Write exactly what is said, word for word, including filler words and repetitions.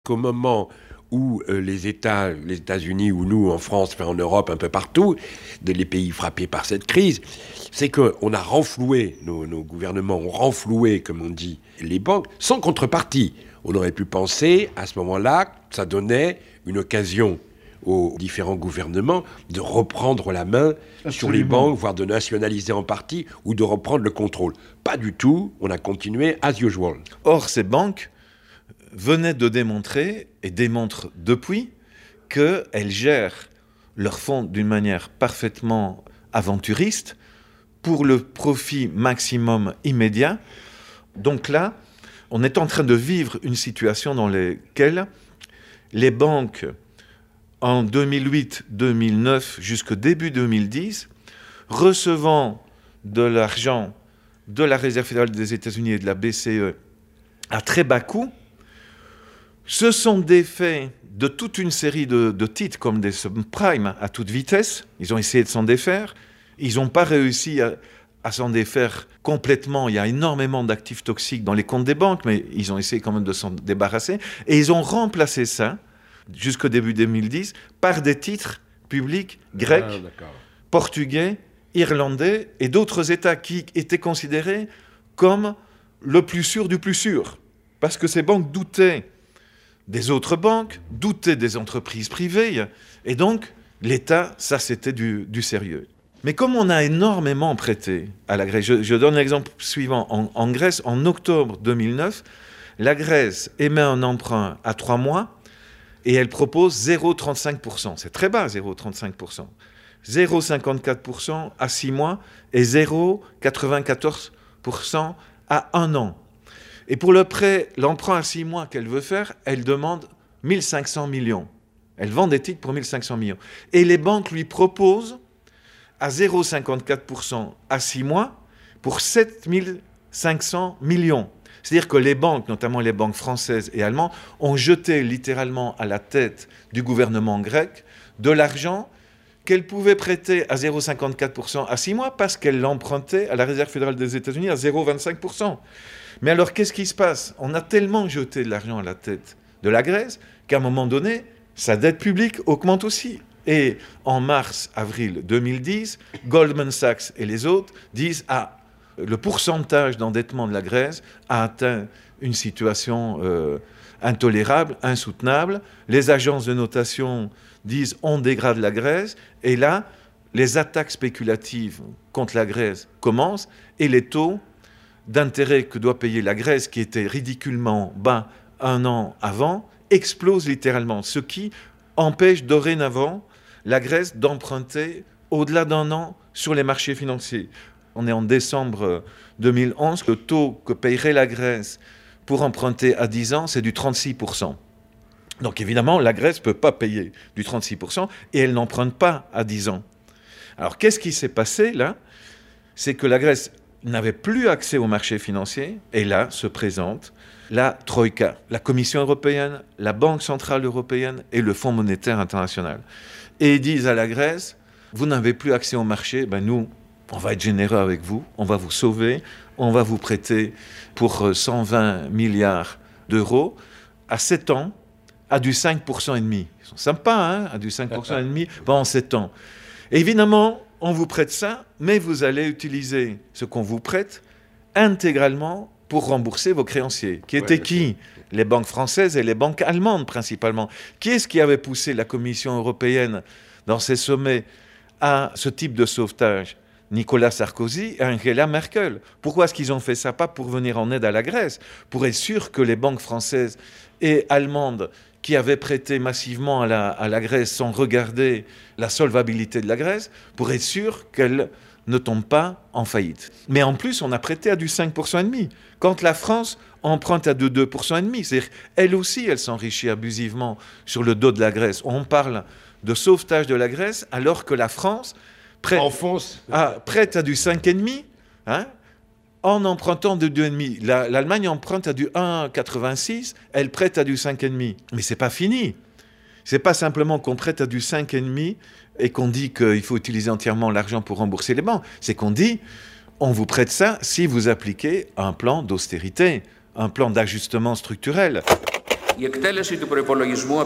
Qu'au moment où euh, les États, les États-Unis ou nous en France, enfin en Europe, un peu partout, de les pays frappés par cette crise, c'est qu'on a renfloué, nos, nos gouvernements ont renfloué, comme on dit, les banques, sans contrepartie. On aurait pu penser, à ce moment-là, que ça donnait une occasion aux différents gouvernements de reprendre la main Absolument. Sur les banques, voire de nationaliser en partie, ou de reprendre le contrôle. Pas du tout, on a continué as usual. Or, ces banques venaient de démontrer, et démontrent depuis, qu'elles gèrent leurs fonds d'une manière parfaitement aventuriste pour le profit maximum immédiat. Donc là, on est en train de vivre une situation dans laquelle les banques, en deux mille huit deux mille neuf jusqu'au début deux mille dix, recevant de l'argent de la Réserve fédérale des États-Unis et de la B C E à très bas coût, se sont défaits de toute une série de, de titres comme des subprimes à toute vitesse. Ils ont essayé de s'en défaire. Ils n'ont pas réussi à, à s'en défaire complètement. Il y a énormément d'actifs toxiques dans les comptes des banques, mais ils ont essayé quand même de s'en débarrasser. Et ils ont remplacé ça, jusqu'au début deux mille dix, par des titres publics grecs, ah, portugais, irlandais et d'autres États qui étaient considérés comme le plus sûr du plus sûr. Parce que ces banques doutaient des autres banques, doutaient des entreprises privées, et donc l'État, ça c'était du, du sérieux. Mais comme on a énormément prêté à la Grèce, je, je donne l'exemple suivant, en, en Grèce, en octobre deux mille neuf, la Grèce émet un emprunt à trois mois, et elle propose zéro virgule trente-cinq pour cent, c'est très bas zéro virgule trente-cinq pour cent, zéro virgule cinquante-quatre pour cent à six mois, et zéro virgule quatre-vingt-quatorze pour cent à un an. Et pour le prêt, l'emprunt à six mois qu'elle veut faire, elle demande mille cinq cents millions. Elle vend des titres pour mille cinq cents millions. Et les banques lui proposent à zéro virgule cinquante-quatre pour cent à six mois pour sept mille cinq cents millions. C'est-à-dire que les banques, notamment les banques françaises et allemandes, ont jeté littéralement à la tête du gouvernement grec de l'argent qu'elles pouvaient prêter à zéro virgule cinquante-quatre pour cent à six mois parce qu'elles l'empruntaient à la Réserve fédérale des États-Unis à zéro virgule vingt-cinq pour cent. Mais alors, qu'est-ce qui se passe? On a tellement jeté de l'argent à la tête de la Grèce qu'à un moment donné, sa dette publique augmente aussi. Et en mars, avril deux mille dix, Goldman Sachs et les autres disent « Ah, le pourcentage d'endettement de la Grèce a atteint une situation euh, intolérable, insoutenable. Les agences de notation disent « On dégrade la Grèce. » Et là, les attaques spéculatives contre la Grèce commencent et les taux d'intérêt que doit payer la Grèce, qui était ridiculement bas un an avant, explose littéralement, ce qui empêche dorénavant la Grèce d'emprunter au-delà d'un an sur les marchés financiers. On est en décembre deux mille onze, le taux que payerait la Grèce pour emprunter à dix ans, c'est du trente-six pour cent. Donc évidemment, la Grèce ne peut pas payer du trente-six pour cent et elle n'emprunte pas à dix ans. Alors qu'est-ce qui s'est passé là? C'est que la Grèce n'avait plus accès aux marchés financiers, et là se présente la Troïka, la Commission européenne, la Banque centrale européenne et le Fonds monétaire international. Et ils disent à la Grèce, vous n'avez plus accès aux marchés, ben nous, on va être généreux avec vous, on va vous sauver, on va vous prêter pour cent vingt milliards d'euros à sept ans, à du cinq pour cent et demi. Ils sont sympas, hein, à du cinq pour cent et demi pendant sept ans. Et évidemment, on vous prête ça, mais vous allez utiliser ce qu'on vous prête intégralement pour rembourser vos créanciers. Qui étaient ouais, qui? Les banques françaises et les banques allemandes principalement. Qui est-ce qui avait poussé la Commission européenne dans ses sommets à ce type de sauvetage? Nicolas Sarkozy et Angela Merkel. Pourquoi est-ce qu'ils ont fait ça? Pas pour venir en aide à la Grèce, pour être sûr que les banques françaises et allemandes qui avaient prêté massivement à la, à la Grèce sans regarder la solvabilité de la Grèce, pour être sûr qu'elle ne tombe pas en faillite. Mais en plus, on a prêté à du cinq pour cent et demi. Quand la France emprunte à du deux pour cent et demi, c'est-à-dire elle aussi, elle s'enrichit abusivement sur le dos de la Grèce. On parle de sauvetage de la Grèce alors que la France prête, Enfonce. à, prête à du cinq virgule cinq, hein, en empruntant de deux virgule cinq. La, L'Allemagne emprunte à du un virgule quatre-vingt-six, elle prête à du cinq virgule cinq. Mais c'est pas fini. C'est pas simplement qu'on prête à du cinq virgule cinq et qu'on dit qu'il faut utiliser entièrement l'argent pour rembourser les banques. C'est qu'on dit, on vous prête ça si vous appliquez un plan d'austérité, un plan d'ajustement structurel. Η εκτέλεση του προϋπολογισμού